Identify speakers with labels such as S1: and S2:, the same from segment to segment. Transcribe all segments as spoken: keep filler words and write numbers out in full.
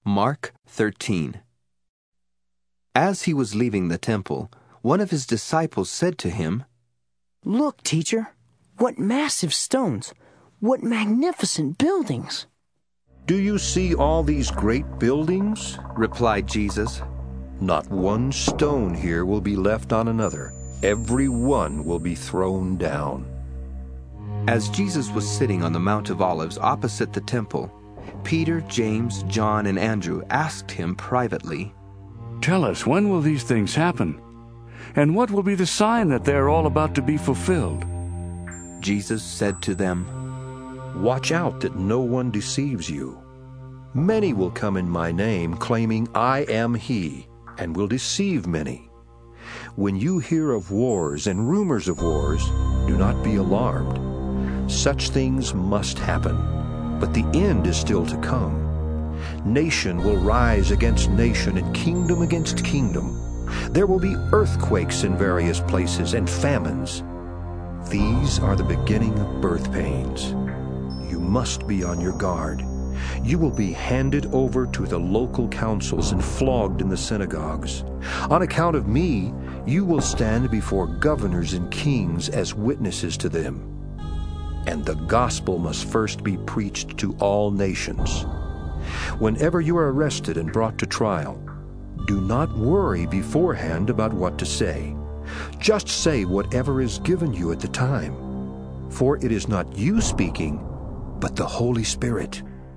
S1: Mark thirteen. As he was leaving the temple, one of his disciples said to him,
S2: "Look, teacher, what massive stones, what magnificent buildings."
S3: "Do you see all these great buildings?"
S1: replied Jesus.
S3: "Not one stone here will be left on another. Every one will be thrown down."
S1: As Jesus was sitting on the Mount of Olives opposite the temple, Peter, James, John, and Andrew asked him privately,
S4: "Tell us, when will these things happen? And what will be the sign that they are all about to be fulfilled?"
S1: Jesus said to them,
S3: "Watch out that no one deceives you. Many will come in my name, claiming I am he, and will deceive many. When you hear of wars and rumors of wars, do not be alarmed. Such things must happen, but the end is still to come. Nation will rise against nation and kingdom against kingdom. There will be earthquakes in various places and famines. These are the beginning of birth pains. You must be on your guard. You will be handed over to the local councils and flogged in the synagogues. On account of me, you will stand before governors and kings as witnesses to them. And the gospel must first be preached to all nations. Whenever you are arrested and brought to trial, do not worry beforehand about what to say. Just say whatever is given you at the time, for it is not you speaking, but the Holy Spirit.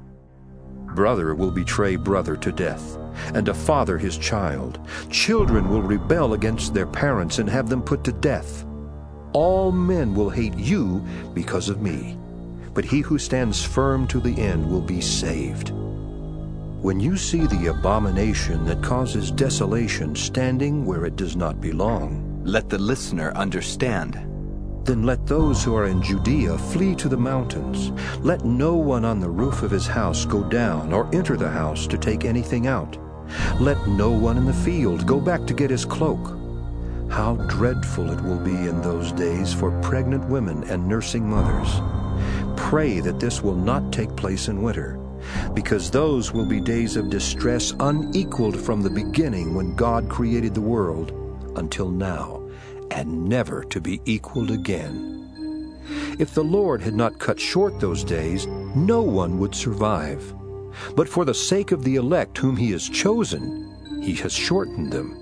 S3: Brother will betray brother to death, and a father his child. Children will rebel against their parents and have them put to death. All men will hate you because of me, but he who stands firm to the end will be saved. When you see the abomination that causes desolation standing where it does not belong,
S1: let the listener understand.
S3: Then let those who are in Judea flee to the mountains. Let no one on the roof of his house go down or enter the house to take anything out. Let no one in the field go back to get his cloak. How dreadful it will be in those days for pregnant women and nursing mothers. Pray that this will not take place in winter, because those will be days of distress unequaled from the beginning when God created the world until now, and never to be equaled again. If the Lord had not cut short those days, no one would survive. But for the sake of the elect whom he has chosen, he has shortened them.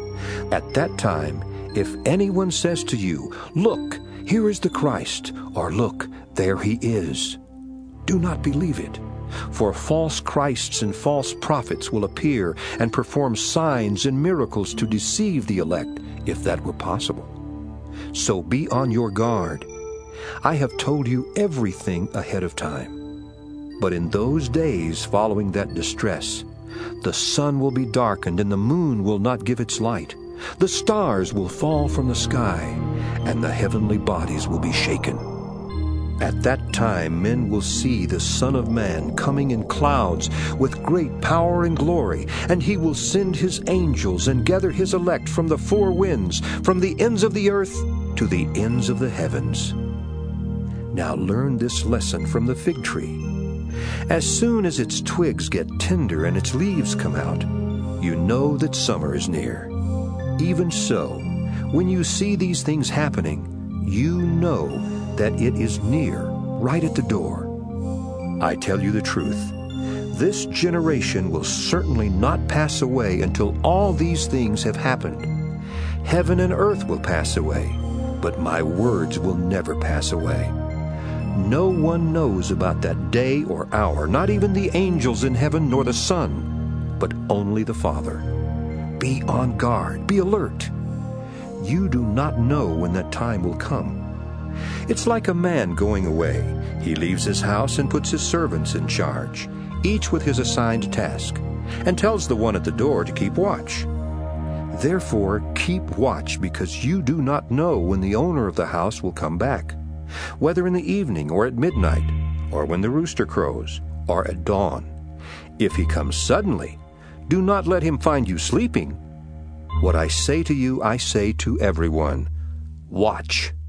S3: At that time, if anyone says to you, 'Look, here is the Christ,' or 'Look, there he is,' do not believe it. For false Christs and false prophets will appear and perform signs and miracles to deceive the elect, if that were possible. So be on your guard. I have told you everything ahead of time. But in those days following that distress, the sun will be darkened and the moon will not give its light. The stars will fall from the sky, and the heavenly bodies will be shaken. At that time men will see the Son of Man coming in clouds with great power and glory, and he will send his angels and gather his elect from the four winds, from the ends of the earth to the ends of the heavens. Now learn this lesson from the fig tree. As soon as its twigs get tender and its leaves come out, you know that summer is near. Even so, when you see these things happening, you know that it is near, right at the door. I tell you the truth, this generation will certainly not pass away until all these things have happened. Heaven and earth will pass away, but my words will never pass away. No one knows about that day or hour, not even the angels in heaven nor the Son, but only the Father. Be on guard, be alert. You do not know when that time will come. It's like a man going away. He leaves his house and puts his servants in charge, each with his assigned task, and tells the one at the door to keep watch. Therefore, keep watch, because you do not know when the owner of the house will come back, whether in the evening or at midnight, or when the rooster crows, or at dawn. If he comes suddenly, do not let him find you sleeping. What I say to you, I say to everyone, watch.